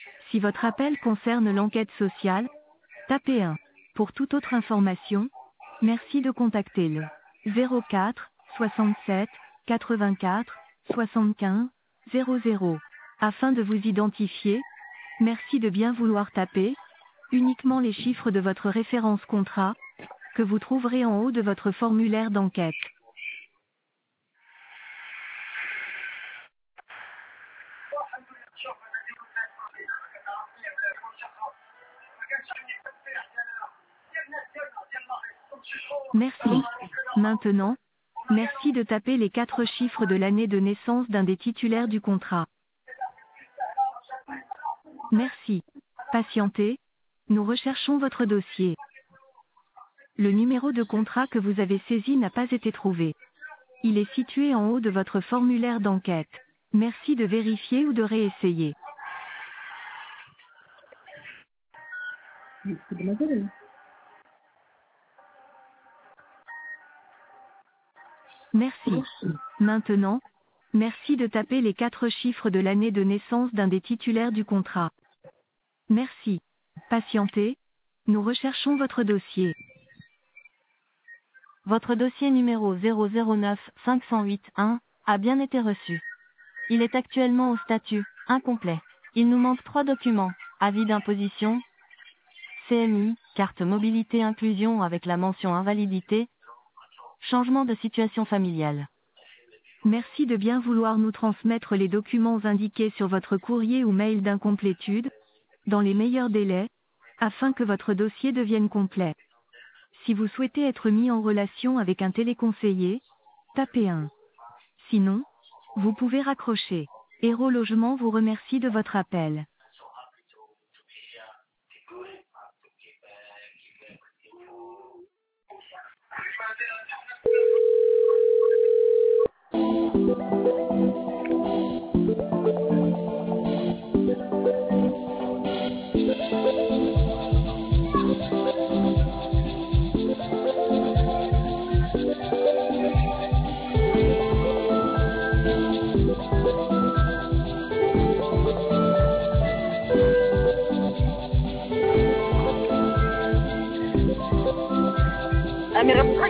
Si votre appel concerne l'enquête sociale, tapez 1. Pour toute autre information, merci de contacter le 04 67 84 75 00. Afin de vous identifier, merci de bien vouloir taper uniquement les chiffres de votre référence contrat, que vous trouverez en haut de votre formulaire d'enquête. Merci. Maintenant, merci de taper les 4 chiffres de l'année de naissance d'un des titulaires du contrat. Merci. Patientez, nous recherchons votre dossier. Le numéro de contrat que vous avez saisi n'a pas été trouvé. Il est situé en haut de votre formulaire d'enquête. Merci de vérifier ou de réessayer. Merci. Maintenant, merci de taper les 4 chiffres de l'année de naissance d'un des titulaires du contrat. Merci. Patientez, nous recherchons votre dossier. Votre dossier numéro 009 508 1 a bien été reçu. Il est actuellement au statut incomplet. Il nous manque 3 documents: avis d'imposition, CMI, carte mobilité inclusion avec la mention invalidité, changement de situation familiale. Merci de bien vouloir nous transmettre les documents indiqués sur votre courrier ou mail d'incomplétude, dans les meilleurs délais, afin que votre dossier devienne complet. Si vous souhaitez être mis en relation avec un téléconseiller, tapez 1. Sinon, vous pouvez raccrocher. Hero Logement vous remercie de votre appel. Amira